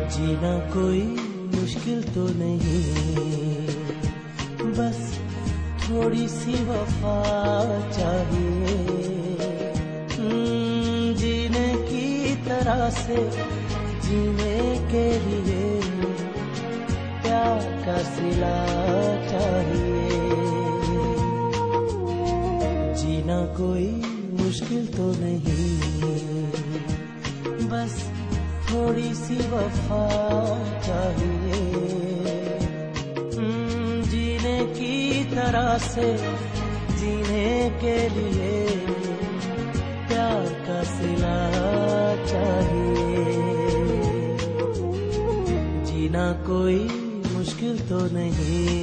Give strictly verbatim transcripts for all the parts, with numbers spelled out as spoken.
जीना कोई मुश्किल तो नहीं, बस थोड़ी सी वफा चाहिए। जीने की तरह से जीने के लिए प्यार का सिला चाहिए। जीना कोई मुश्किल तो नहीं, बस थोड़ी सी वफा चाहिए। जीने की तरह से जीने के लिए प्यार का सिला चाहिए। जीना कोई मुश्किल तो नहीं।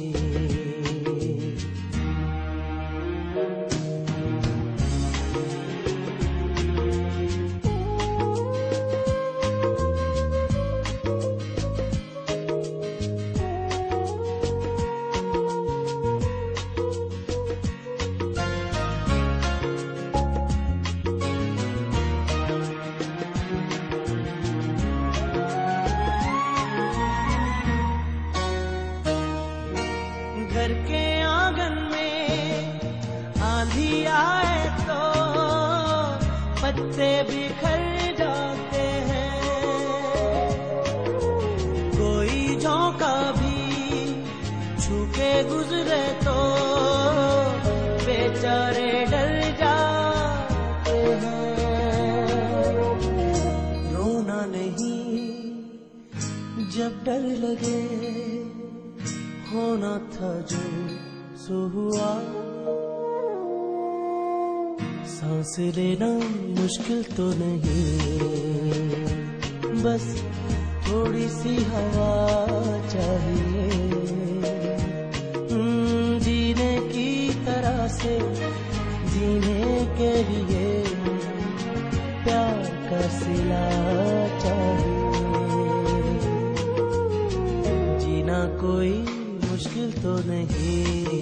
घर के आंगन में आंधी आए तो पत्ते बिखर जाते हैं। कोई झोंका भी छू के गुजरे तो बेचारे डर जाते हैं। रोना नहीं जब डर लगे, होना था जो सो हुआ। सांस लेना मुश्किल तो नहीं, बस थोड़ी सी हवा चाहिए। जीने की तरह से जीने के लिए प्यार का सिला चाहिए। जीना कोई मुश्किल तो नहीं।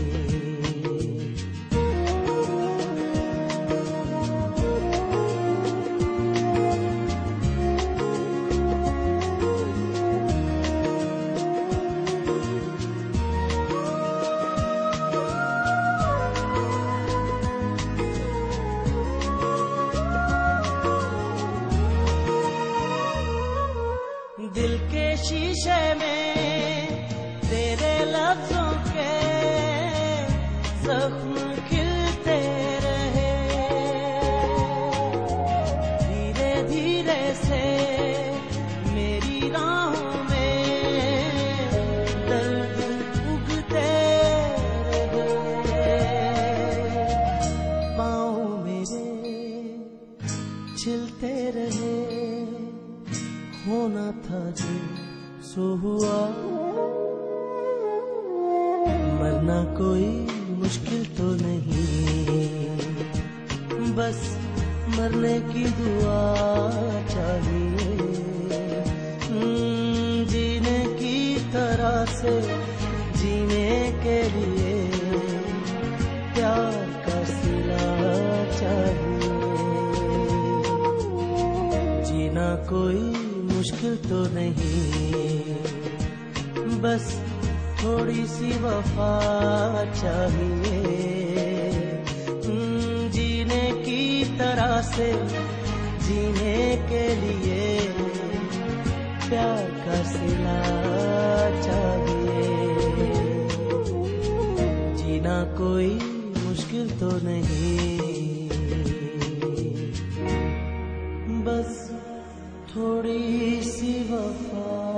दिल के शीशे में तेरे लफ्जों के जख्म खिलते रहे। धीरे धीरे से मेरी राहों में दर्द उगते रहे। पाँव मेरे छिलते रहे, होना था जो सो हुआ। मरना कोई मुश्किल तो नहीं, बस मरने की दुआ चाहिए। जीने की तरह से जीने के लिए प्यार का सिला चाहिए। जीना कोई मुश्किल तो नहीं, बस थोड़ी सी वफा चाहिए। जीने की तरह से जीने के लिए प्यार का सिला चाहिए। जीना कोई मुश्किल तो नहीं, बस थोड़ी सी वफा